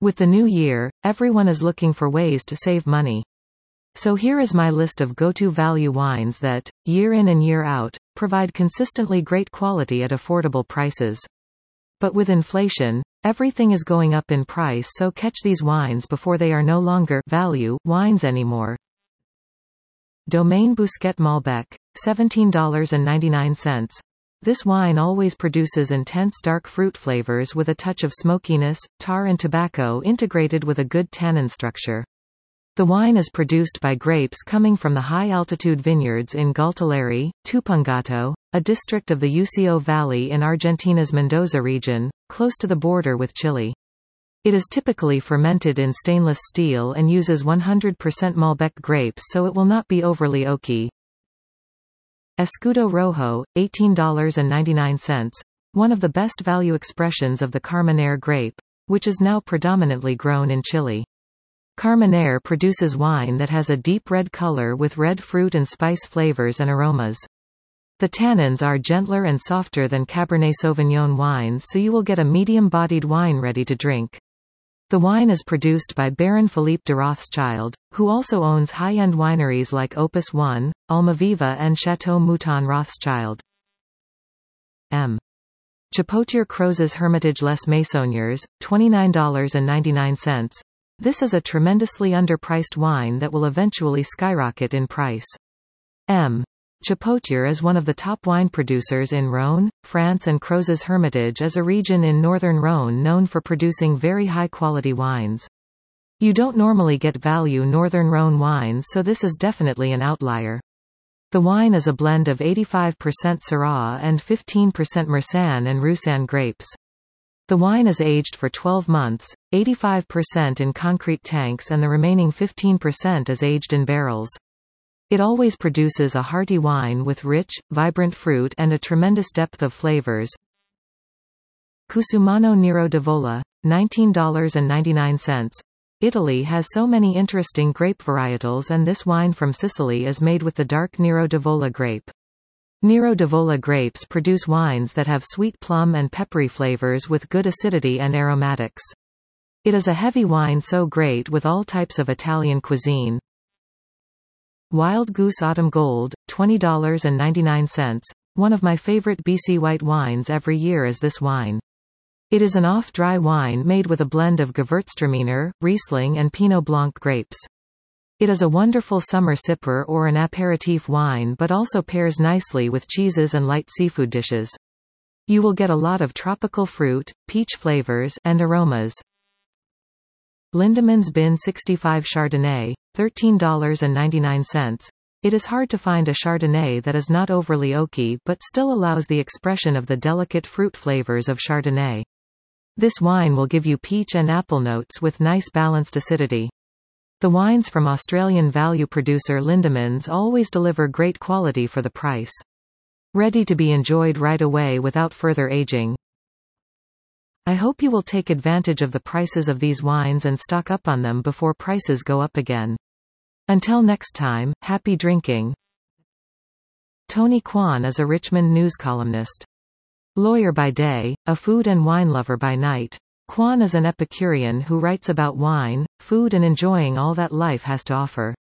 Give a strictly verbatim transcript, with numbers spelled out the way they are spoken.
With the new year, everyone is looking for ways to save money. So here is my list of go-to value wines that, year in and year out, provide consistently great quality at affordable prices. But with inflation, everything is going up in price, so catch these wines before they are no longer value wines anymore. Domaine Bousquet Malbec, seventeen ninety-nine. This wine always produces intense dark fruit flavors with a touch of smokiness, tar and tobacco integrated with a good tannin structure. The wine is produced by grapes coming from the high-altitude vineyards in Galtaleri, Tupungato, a district of the Ucio Valley in Argentina's Mendoza region, close to the border with Chile. It is typically fermented in stainless steel and uses one hundred percent Malbec grapes, so it will not be overly oaky. Escudo Rojo, eighteen ninety-nine. One of the best value expressions of the Carmenere grape, which is now predominantly grown in Chile. Carmenere produces wine that has a deep red color with red fruit and spice flavors and aromas. The tannins are gentler and softer than Cabernet Sauvignon wines, so you will get a medium-bodied wine ready to drink. The wine is produced by Baron Philippe de Rothschild, who also owns high-end wineries like Opus One, Almaviva and Chateau Mouton Rothschild. M. Chapoutier Crozes Hermitage Les Maisonniers, twenty-nine ninety-nine. This is a tremendously underpriced wine that will eventually skyrocket in price. M. Chapoutier is one of the top wine producers in Rhône, France, and Crozes Hermitage is a region in northern Rhône known for producing very high-quality wines. You don't normally get value northern Rhône wines, so this is definitely an outlier. The wine is a blend of eighty-five percent Syrah and fifteen percent Marsanne and Roussanne grapes. The wine is aged for twelve months, eighty-five percent in concrete tanks and the remaining fifteen percent is aged in barrels. It always produces a hearty wine with rich, vibrant fruit and a tremendous depth of flavors. Cusumano Nero d'Avola, nineteen ninety-nine. Italy has so many interesting grape varietals, and this wine from Sicily is made with the dark Nero d'Avola grape. Nero d'Avola grapes produce wines that have sweet plum and peppery flavors with good acidity and aromatics. It is a heavy wine, so great with all types of Italian cuisine. Wild Goose Autumn Gold, twenty ninety-nine. One of my favorite B C white wines every year is this wine. It is an off-dry wine made with a blend of Gewürztraminer, Riesling and Pinot Blanc grapes. It is a wonderful summer sipper or an aperitif wine, but also pairs nicely with cheeses and light seafood dishes. You will get a lot of tropical fruit, peach flavors, and aromas. Lindemans Bin sixty-five Chardonnay, thirteen ninety-nine. It is hard to find a Chardonnay that is not overly oaky but still allows the expression of the delicate fruit flavors of Chardonnay. This wine will give you peach and apple notes with nice balanced acidity. The wines from Australian value producer Lindemans always deliver great quality for the price. Ready to be enjoyed right away without further aging. I hope you will take advantage of the prices of these wines and stock up on them before prices go up again. Until next time, happy drinking. Tony Kwan is a Richmond news columnist. Lawyer by day, a food and wine lover by night, Kwan is an Epicurean who writes about wine, food and enjoying all that life has to offer.